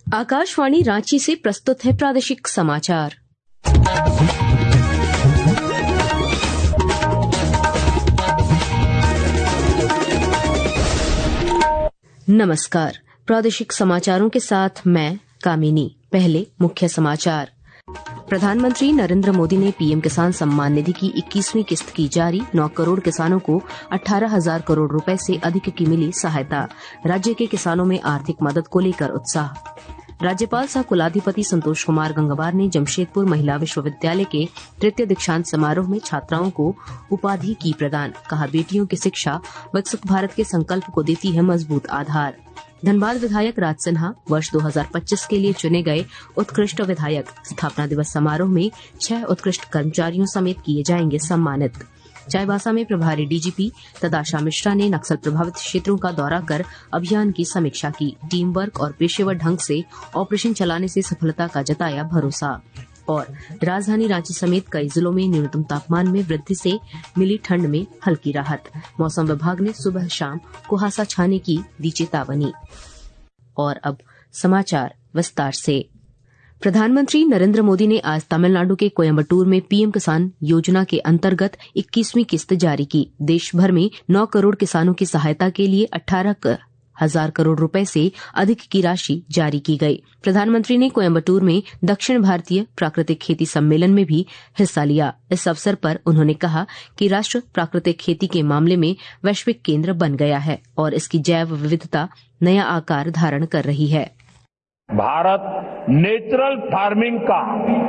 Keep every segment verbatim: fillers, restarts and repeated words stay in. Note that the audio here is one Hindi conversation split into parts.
आकाशवाणी रांची से प्रस्तुत है प्रादेशिक समाचार। नमस्कार, प्रादेशिक समाचारों के साथ मैं कामिनी। पहले मुख्य समाचार। प्रधानमंत्री नरेंद्र मोदी ने पीएम किसान सम्मान निधि की इक्कीसवीं किस्त की जारी। नौ करोड़ किसानों को अठारह हजार करोड़ रुपए से अधिक की मिली सहायता। राज्य के किसानों में आर्थिक मदद को लेकर उत्साह। राज्यपाल सह कुलाधिपति संतोष कुमार गंगवार ने जमशेदपुर महिला विश्वविद्यालय के तृतीय दीक्षांत समारोह में छात्राओं को उपाधि की प्रदान। कहा, बेटियों की शिक्षा विकसित भारत के संकल्प को देती है मजबूत आधार। धनबाद विधायक राज सिन्हा वर्ष दो हज़ार पच्चीस के लिए चुने गए उत्कृष्ट विधायक। स्थापना दिवस समारोह में छह उत्कृष्ट कर्मचारियों समेत किए जाएंगे सम्मानित। चाईबासा में प्रभारी डीजीपी तदाशा मिश्रा ने नक्सल प्रभावित क्षेत्रों का दौरा कर अभियान की समीक्षा की। टीम वर्क और पेशेवर ढंग से ऑपरेशन चलाने से सफलता का जताया भरोसा। और राजधानी रांची समेत कई जिलों में न्यूनतम तापमान में वृद्धि से मिली ठंड में हल्की राहत। मौसम विभाग ने सुबह शाम कुहासा छाने की दी चेतावनी। और अब समाचार विस्तार से। प्रधानमंत्री नरेंद्र मोदी ने आज तमिलनाडु के कोयम्बटूर में पीएम किसान योजना के अंतर्गत इक्कीसवीं किस्त जारी की। देश भर में नौ करोड़ किसानों की सहायता के लिए अठारह हजार करोड़ रुपए से अधिक की राशि जारी की गई। प्रधानमंत्री ने कोयम्बटूर में दक्षिण भारतीय प्राकृतिक खेती सम्मेलन में भी हिस्सा लिया। इस अवसर पर उन्होंने कहा कि राष्ट्र प्राकृतिक खेती के मामले में वैश्विक केंद्र बन गया है और इसकी जैव विविधता नया आकार धारण कर रही है। भारत नेचुरल फार्मिंग का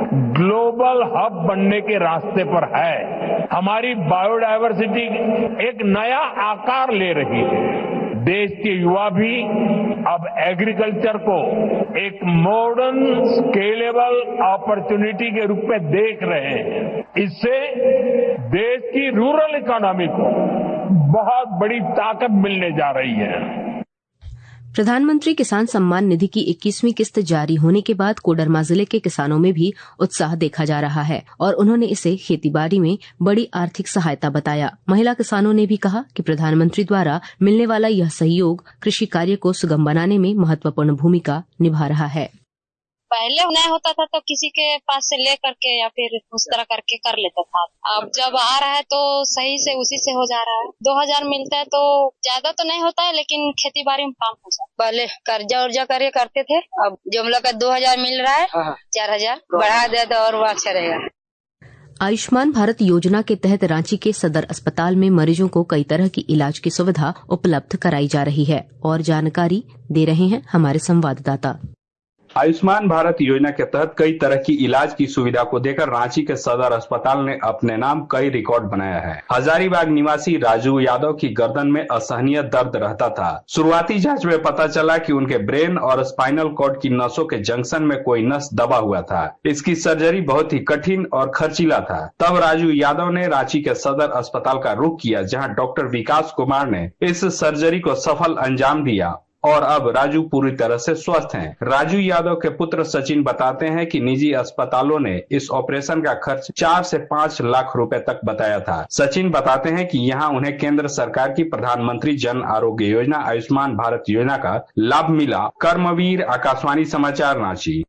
ग्लोबल हब बनने के रास्ते पर है। हमारी बायोडायवर्सिटी एक नया आकार ले रही है। देश के युवा भी अब एग्रीकल्चर को एक मॉडर्न स्केलेबल अपॉर्चुनिटी के रूप में देख रहे हैं। इससे देश की रूरल इकोनॉमी को बहुत बड़ी ताकत मिलने जा रही है। प्रधानमंत्री किसान सम्मान निधि की इक्कीसवीं किस्त जारी होने के बाद कोडरमा जिले के किसानों में भी उत्साह देखा जा रहा है और उन्होंने इसे खेतीबाड़ी में बड़ी आर्थिक सहायता बताया। महिला किसानों ने भी कहा कि प्रधानमंत्री द्वारा मिलने वाला यह सहयोग कृषि कार्य को सुगम बनाने में महत्वपूर्ण भूमिका निभा रहा है। पहले नहीं होता था तो किसी के पास से ले करके या फिर उस तरह करके कर लेता था। अब जब आ रहा है तो सही से उसी से हो जा रहा है। दो हजार मिलता है तो ज्यादा तो नहीं होता है, लेकिन खेती बाड़ी में काम हो जाता है। पहले कर्जा उर्जा करके करते थे, अब जो हम लोग का दो हजार मिल रहा है, चार हजार बढ़ा दे तो और वो अच्छा रहेगा। आयुष्मान भारत योजना के तहत रांची के सदर अस्पताल में मरीजों को कई तरह की इलाज की सुविधा उपलब्ध कराई जा रही है और जानकारी दे रहे हैं हमारे संवाददाता। आयुष्मान भारत योजना के तहत कई तरह की इलाज की सुविधा को देकर रांची के सदर अस्पताल ने अपने नाम कई रिकॉर्ड बनाया है। हजारीबाग निवासी राजू यादव की गर्दन में असहनीय दर्द रहता था। शुरुआती जांच में पता चला कि उनके ब्रेन और स्पाइनल कॉर्ड की नसों के जंक्शन में कोई नस दबा हुआ था। इसकी सर्जरी बहुत ही कठिन और खर्चीला था। तब राजू यादव ने रांची के सदर अस्पताल का रुख किया, जहाँ डॉक्टर विकास कुमार ने इस सर्जरी को सफल अंजाम दिया और अब राजू पूरी तरह से स्वस्थ हैं। राजू यादव के पुत्र सचिन बताते हैं कि निजी अस्पतालों ने इस ऑपरेशन का खर्च चार से पाँच लाख रुपए तक बताया था। सचिन बताते हैं कि यहाँ उन्हें केंद्र सरकार की प्रधानमंत्री जन आरोग्य योजना आयुष्मान भारत योजना का लाभ मिला। कर्मवीर, आकाशवाणी समाचार, रांची।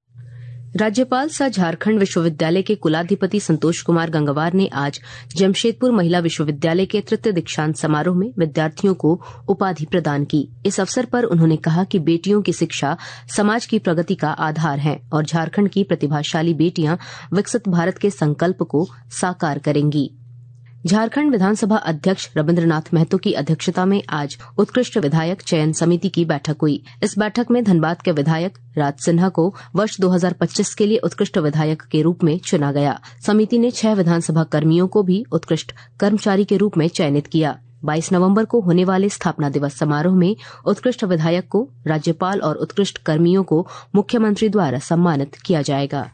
राज्यपाल सह झारखंड विश्वविद्यालय के कुलाधिपति संतोष कुमार गंगवार ने आज जमशेदपुर महिला विश्वविद्यालय के तृतीय दीक्षांत समारोह में विद्यार्थियों को उपाधि प्रदान की। इस अवसर पर उन्होंने कहा कि बेटियों की शिक्षा समाज की प्रगति का आधार है और झारखंड की प्रतिभाशाली बेटियां विकसित भारत के संकल्प को साकार करेंगी। झारखंड विधानसभा अध्यक्ष रविन्द्रनाथ महतो की अध्यक्षता में आज उत्कृष्ट विधायक चयन समिति की बैठक हुई। इस बैठक में धनबाद के विधायक राज सिन्हा को वर्ष दो हज़ार पच्चीस के लिए उत्कृष्ट विधायक के रूप में चुना गया। समिति ने छह विधानसभा कर्मियों को भी उत्कृष्ट कर्मचारी के रूप में चयनित किया। बाईस नवंबर को होने वाले स्थापना दिवस समारोह में उत्कृष्ट विधायक को राज्यपाल और उत्कृष्ट कर्मियों को मुख्यमंत्री द्वारा सम्मानित किया जाएगा।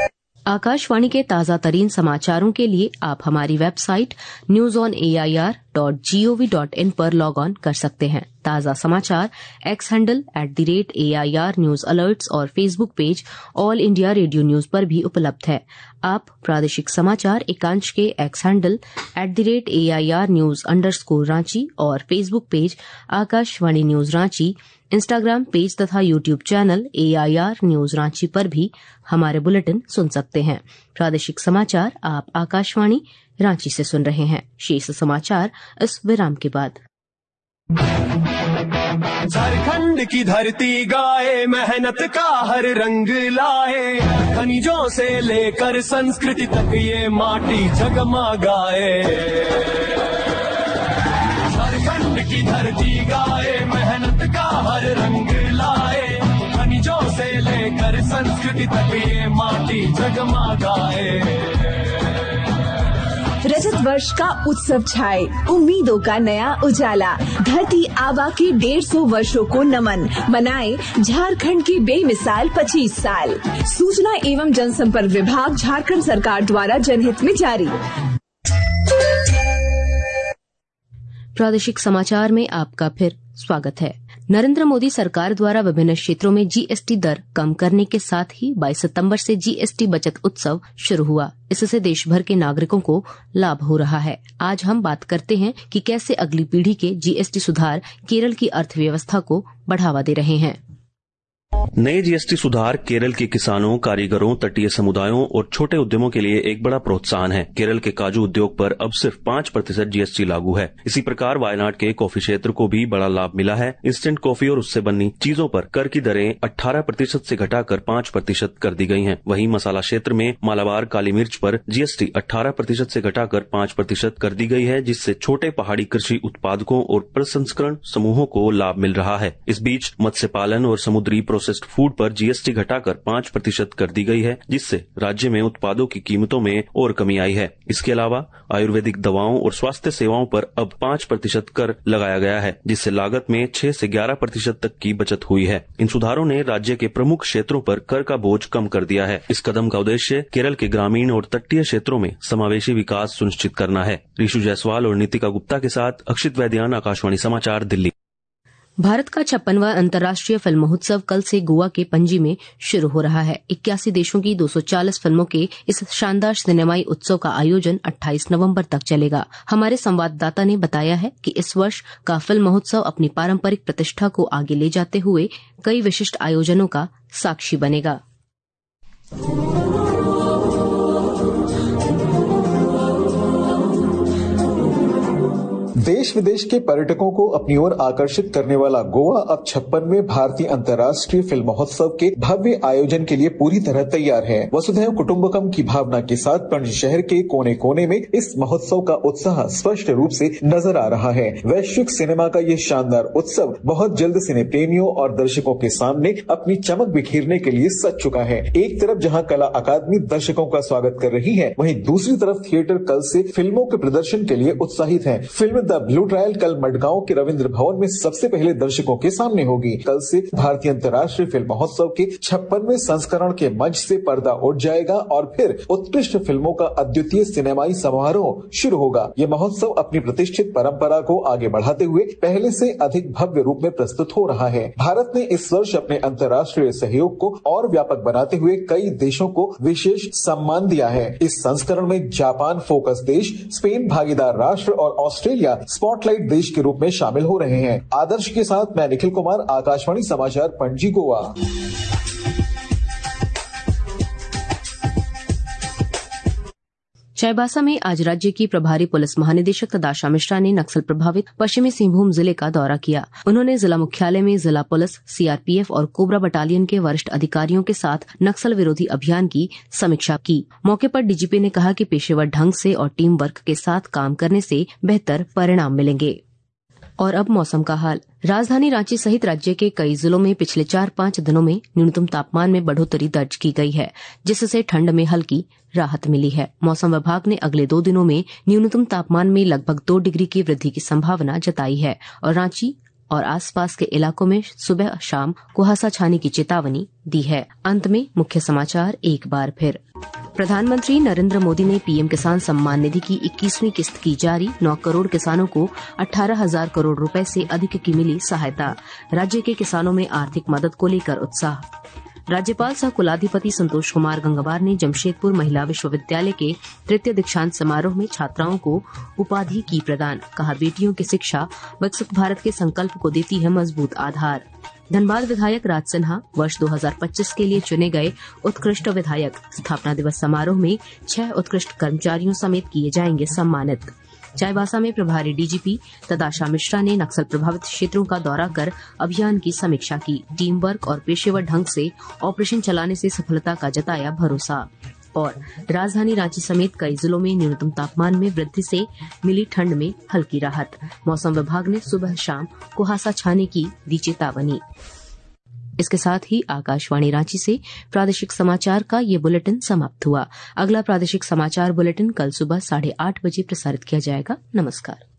आकाशवाणी के ताजा तरीन समाचारों के लिए आप हमारी website news on A I R dot G O V dot in पर लॉग ऑन कर सकते हैं। ताज़ा समाचार X handle at the rate A I R news alerts और Facebook page All India Radio news पर भी उपलब्ध है। आप प्रादेशिक समाचार एकांश के X handle at the rate A I R news underscore Ranchi और Facebook page Akashvani news Ranchi, Instagram page तथा YouTube channel A I R news Ranchi पर भी हमारे बुलेटिन सुन सकते हैं। प्रादेशिक समाचार आप आकाशवाणी रांची से सुन रहे हैं। शेष समाचार इस विराम के बाद। झारखंड की धरती गाए, मेहनत का हर रंग लाए, खनिजों से लेकर संस्कृति तक ये माटी जगमगाए। झारखंड की धरती गाए, मेहनत का हर रंग लाए, खनिजों से लेकर संस्कृति तक ये माटी जगमगाए। रजत वर्ष का उत्सव छाए, उम्मीदों का नया उजाला, धरती आबा के डेढ़ सौ वर्षों को नमन, मनाए झारखंड की बेमिसाल पच्चीस साल। सूचना एवं जनसंपर्क विभाग झारखंड सरकार द्वारा जनहित में जारी। प्रादेशिक समाचार में आपका फिर स्वागत है। नरेंद्र मोदी सरकार द्वारा विभिन्न क्षेत्रों में जी एस टी दर कम करने के साथ ही बाईस सितंबर से जी एस टी बचत उत्सव शुरू हुआ। इससे देश भर के नागरिकों को लाभ हो रहा है। आज हम बात करते हैं कि कैसे अगली पीढ़ी के जी एस टी सुधार केरल की अर्थव्यवस्था को बढ़ावा दे रहे हैं। नए जी एस टी सुधार केरल के किसानों, कारीगरों, तटीय समुदायों और छोटे उद्यमों के लिए एक बड़ा प्रोत्साहन है। केरल के काजू उद्योग पर अब सिर्फ पाँच प्रतिशत जी एस टी लागू है। इसी प्रकार वायनाड के कॉफी क्षेत्र को भी बड़ा लाभ मिला है। इंस्टेंट कॉफी और उससे बनी चीजों पर कर की दरें अठारह प्रतिशत से घटाकर पाँच प्रतिशत कर दी गई हैं। वहीं मसाला क्षेत्र में मालाबार काली मिर्च पर जी एस टी अठारह प्रतिशत से घटाकर पाँच प्रतिशत कर दी गई है, जिससे छोटे पहाड़ी कृषि उत्पादकों और प्रसंस्करण समूहों को लाभ मिल रहा है। इस बीच मत्स्य पालन और समुद्री प्रोसेस्ड फूड पर जी एस टी घटाकर पाँच प्रतिशत कर दी गई है, जिससे राज्य में उत्पादों की कीमतों में और कमी आई है। इसके अलावा आयुर्वेदिक दवाओं और स्वास्थ्य सेवाओं पर अब पाँच प्रतिशत कर लगाया गया है, जिससे लागत में छह से ग्यारह प्रतिशत तक की बचत हुई है। इन सुधारों ने राज्य के प्रमुख क्षेत्रों पर कर का बोझ कम कर दिया है। इस कदम का उद्देश्य केरल के ग्रामीण और तटीय क्षेत्रों में समावेशी विकास सुनिश्चित करना है। ऋषु जायसवाल और नीतिका गुप्ता के साथ अक्षित वैद्यान, आकाशवाणी समाचार, दिल्ली। भारत का छप्पनवां अंतर्राष्ट्रीय फिल्म महोत्सव कल से गोवा के पणजी में शुरू हो रहा है। इक्यासी देशों की दो सौ चालीस फिल्मों के इस शानदार सिनेमाई उत्सव का आयोजन अट्ठाईस नवंबर तक चलेगा। हमारे संवाददाता ने बताया है कि इस वर्ष का फिल्म महोत्सव अपनी पारंपरिक प्रतिष्ठा को आगे ले जाते हुए कई विशिष्ट आयोजनों का साक्षी बनेगा। देश विदेश के पर्यटकों को अपनी ओर आकर्षित करने वाला गोवा अब छप्पनवें भारतीय अंतर्राष्ट्रीय फिल्म महोत्सव के भव्य आयोजन के लिए पूरी तरह तैयार है। वसुधैव कुटुंबकम की भावना के साथ पणजी शहर के कोने कोने में इस महोत्सव का उत्साह स्पष्ट रूप से नजर आ रहा है। वैश्विक सिनेमा का ये शानदार उत्सव बहुत जल्द सिने प्रेमियों और दर्शकों के सामने अपनी चमक बिखेरने के लिए सज चुका है। एक तरफ जहाँ कला अकादमी दर्शकों का स्वागत कर रही है, वहीं दूसरी तरफ थिएटर कल से फिल्मों के प्रदर्शन के लिए उत्साहित है। फिल्म द ब्लू ट्रायल कल मडगांव के रविंद्र भवन में सबसे पहले दर्शकों के सामने होगी। कल से भारतीय अंतर्राष्ट्रीय फिल्म महोत्सव के छप्पनवें संस्करण के मंच से पर्दा उठ जाएगा और फिर उत्कृष्ट फिल्मों का अद्वितीय सिनेमाई समारोह शुरू होगा। ये महोत्सव अपनी प्रतिष्ठित परंपरा को आगे बढ़ाते हुए पहले से अधिक भव्य रूप में प्रस्तुत हो रहा है। भारत ने इस वर्ष अपने अंतर्राष्ट्रीय सहयोग को और व्यापक बनाते हुए कई देशों को विशेष सम्मान दिया है। इस संस्करण में जापान फोकस देश, स्पेन भागीदार राष्ट्र और ऑस्ट्रेलिया स्पॉटलाइट देश के रूप में शामिल हो रहे हैं। आदर्श के साथ मैं निखिल कुमार, आकाशवाणी समाचार, पणजी, गोवा। चाईबासा में आज राज्य की प्रभारी पुलिस महानिदेशक तदाशा मिश्रा ने नक्सल प्रभावित पश्चिमी सिंहभूम जिले का दौरा किया। उन्होंने जिला मुख्यालय में जिला पुलिस, सी आर पी एफ और कोबरा बटालियन के वरिष्ठ अधिकारियों के साथ नक्सल विरोधी अभियान की समीक्षा की। मौके पर डी जी पी ने कहा कि पेशेवर ढंग से और टीम वर्क के साथ काम करने से बेहतर परिणाम मिलेंगे। और अब मौसम का हाल। राजधानी रांची सहित राज्य के कई जिलों में पिछले चार पाँच दिनों में न्यूनतम तापमान में बढ़ोतरी दर्ज की गई है, जिससे ठंड में हल्की राहत मिली है। मौसम विभाग ने अगले दो दिनों में न्यूनतम तापमान में लगभग दो डिग्री की वृद्धि की संभावना जताई है और रांची और आसपास के इलाकों में सुबह शाम कुहासा छाने की चेतावनी दी है। अंत में मुख्य समाचार एक बार फिर। प्रधानमंत्री नरेंद्र मोदी ने पीएम किसान सम्मान निधि की इक्कीसवीं किस्त की जारी। नौ करोड़ किसानों को अठारह हजार करोड़ रुपए से अधिक की मिली सहायता। राज्य के किसानों में आर्थिक मदद को लेकर उत्साह। राज्यपाल सह कुलाधिपति संतोष कुमार गंगवार ने जमशेदपुर महिला विश्वविद्यालय के तृतीय दीक्षांत समारोह में छात्राओं को उपाधि की प्रदान। कहा, बेटियों की शिक्षा विकसित भारत के संकल्प को देती है मजबूत आधार। धनबाद विधायक राज सिन्हा वर्ष दो हज़ार पच्चीस के लिए चुने गए उत्कृष्ट विधायक। स्थापना दिवस समारोह में छह उत्कृष्ट कर्मचारियों समेत किए जाएंगे सम्मानित। चाईबासा में प्रभारी डीजीपी तदाशा मिश्रा ने नक्सल प्रभावित क्षेत्रों का दौरा कर अभियान की समीक्षा की। टीम वर्क और पेशेवर ढंग से ऑपरेशन चलाने से सफलता का जताया भरोसा। और राजधानी रांची समेत कई जिलों में न्यूनतम तापमान में वृद्धि से मिली ठंड में हल्की राहत। मौसम विभाग ने सुबह शाम कुहासा छाने की दी चेतावनी। इसके साथ ही आकाशवाणी रांची से प्रादेशिक समाचार का ये बुलेटिन समाप्त हुआ। अगला प्रादेशिक समाचार बुलेटिन कल सुबह साढ़े आठ बजे प्रसारित किया जाएगा। नमस्कार।